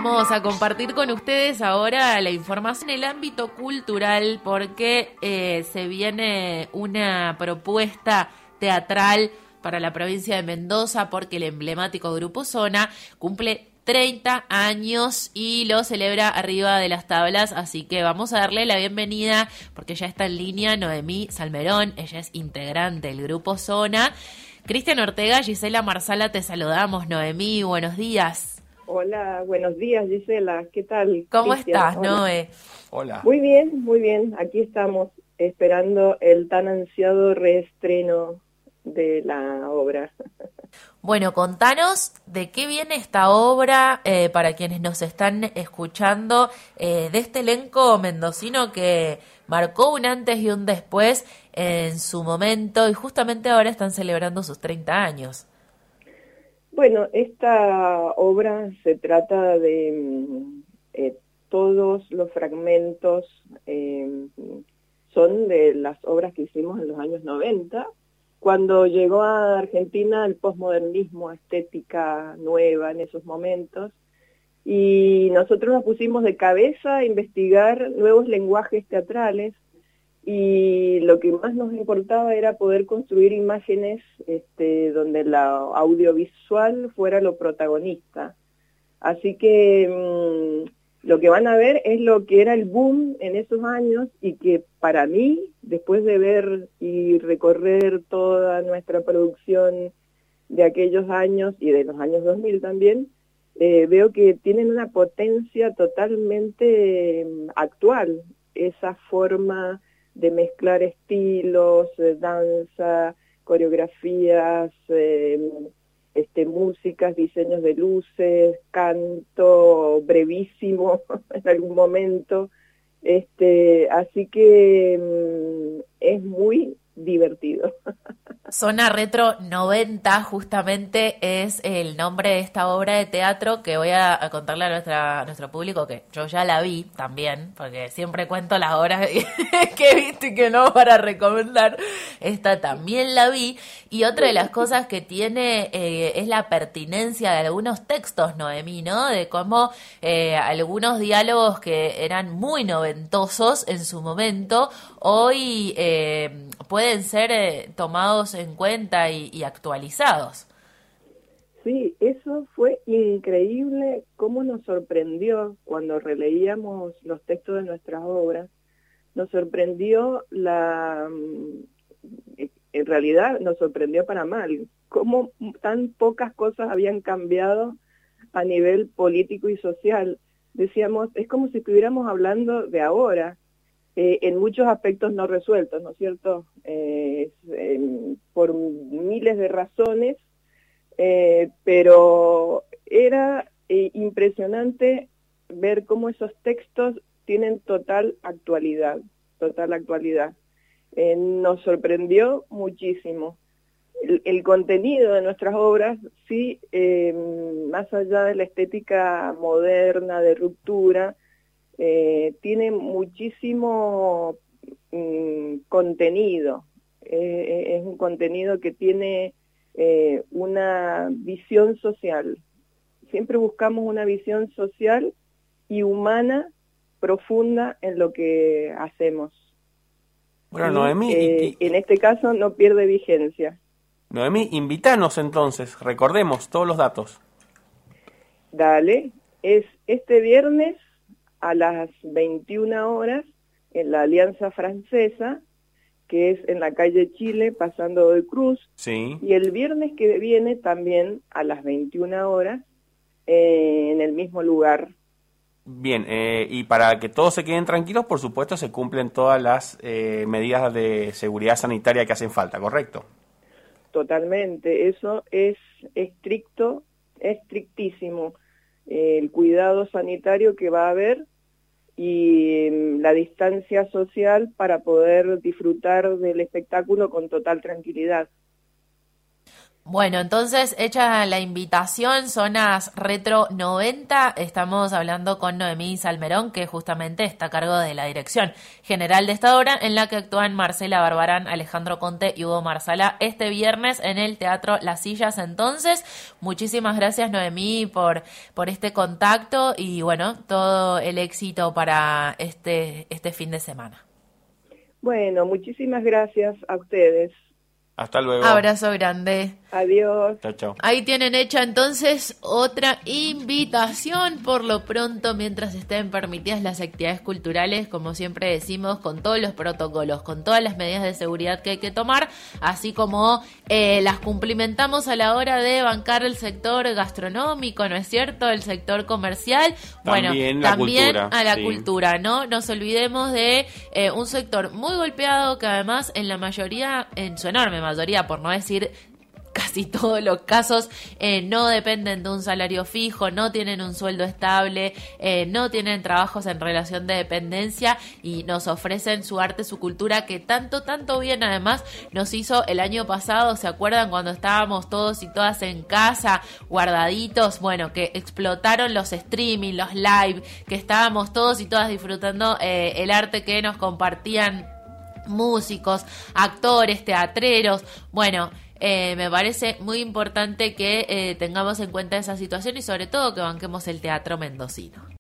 Vamos a compartir con ustedes ahora la información en el ámbito cultural porque se viene una propuesta teatral para la provincia de Mendoza porque el emblemático Grupo Zona cumple 30 años y lo celebra arriba de las tablas, así que vamos a darle la bienvenida porque ya está en línea Noemí Salmerón, ella es integrante del Grupo Zona. Cristian Ortega, Gisela Marsala, te saludamos. Noemí, buenos días. Hola, buenos días, Gisela. ¿Qué tal? ¿Cómo Cristian? estás, Hola. Noé? Hola. Muy bien. Aquí estamos esperando el tan ansiado reestreno de la obra. Bueno, contanos de qué viene esta obra para quienes nos están escuchando, de este elenco mendocino que marcó un antes y un después en su momento y justamente ahora están celebrando sus 30 años. Bueno, esta obra se trata de todos los fragmentos, son de las obras que hicimos en los años 90, cuando llegó a Argentina el posmodernismo, estética nueva en esos momentos, y nosotros nos pusimos de cabeza a investigar nuevos lenguajes teatrales, y lo que más nos importaba era poder construir imágenes donde la audiovisual fuera lo protagonista. Así que lo que van a ver es lo que era el boom en esos años y que para mí, después de ver y recorrer toda nuestra producción de aquellos años y de los años 2000 también, veo que tienen una potencia totalmente actual, esa forma de mezclar estilos, danza, coreografías, músicas, diseños de luces, canto brevísimo en algún momento, así que es muy divertido. Zona Retro 90 justamente es el nombre de esta obra de teatro que voy a contarle a nuestro público que yo ya la vi también, porque siempre cuento las obras que he visto y que no para recomendar. Esta también la vi y otra de las cosas que tiene es la pertinencia de algunos textos, Noemí, ¿no? De cómo algunos diálogos que eran muy noventosos en su momento, hoy pueden ser tomados en cuenta y actualizados. Sí, eso fue increíble, cómo nos sorprendió cuando releíamos los textos de nuestras obras. Nos sorprendió en realidad nos sorprendió para mal, cómo tan pocas cosas habían cambiado a nivel político y social. Decíamos, es como si estuviéramos hablando de ahora. En muchos aspectos no resueltos, ¿no es cierto? Por miles de razones, pero era impresionante ver cómo esos textos tienen total actualidad. Nos sorprendió muchísimo. El contenido de nuestras obras, sí, más allá de la estética moderna, de ruptura, tiene muchísimo contenido, es un contenido que tiene una visión social. Siempre buscamos una visión social y humana profunda en lo que hacemos. Bueno, Noemí, en este caso no pierde vigencia. Noemí, invítanos entonces, recordemos todos los datos. Dale, es este viernes a las 21 horas en la Alianza Francesa, que es en la calle Chile, pasando de Cruz. Sí. Y el viernes que viene también a las 21 horas en el mismo lugar. Bien, y para que todos se queden tranquilos, por supuesto, se cumplen todas las medidas de seguridad sanitaria que hacen falta, ¿correcto? Totalmente, eso es estricto, estrictísimo. El cuidado sanitario que va a haber y la distancia social para poder disfrutar del espectáculo con total tranquilidad. Bueno, entonces, hecha la invitación, Zonas Retro 90, estamos hablando con Noemí Salmerón, que justamente está a cargo de la dirección general de esta obra, en la que actúan Marcela Barbarán, Alejandro Conte y Hugo Marsala este viernes en el Teatro Las Sillas. Entonces, muchísimas gracias, Noemí, por este contacto y, bueno, todo el éxito para este fin de semana. Bueno, muchísimas gracias a ustedes. Hasta luego. Abrazo grande. Adiós. Chao, chao. Ahí tienen hecha entonces otra invitación por lo pronto, mientras estén permitidas las actividades culturales, como siempre decimos, con todos los protocolos, con todas las medidas de seguridad que hay que tomar, así como las cumplimentamos a la hora de bancar el sector gastronómico, ¿no es cierto? El sector comercial, también también a la sí. cultura, ¿no? Nos olvidemos de un sector muy golpeado que además en la mayoría, en su enorme mayoría, por no decir casi todos los casos, no dependen de un salario fijo, no tienen un sueldo estable, no tienen trabajos en relación de dependencia y nos ofrecen su arte, su cultura, que tanto bien además nos hizo el año pasado. ¿Se acuerdan cuando estábamos todos y todas en casa, guardaditos? Bueno, que explotaron los streaming, los live, que estábamos todos y todas disfrutando el arte que nos compartían músicos, actores, teatreros. Bueno, me parece muy importante que tengamos en cuenta esa situación y sobre todo que banquemos el teatro mendocino.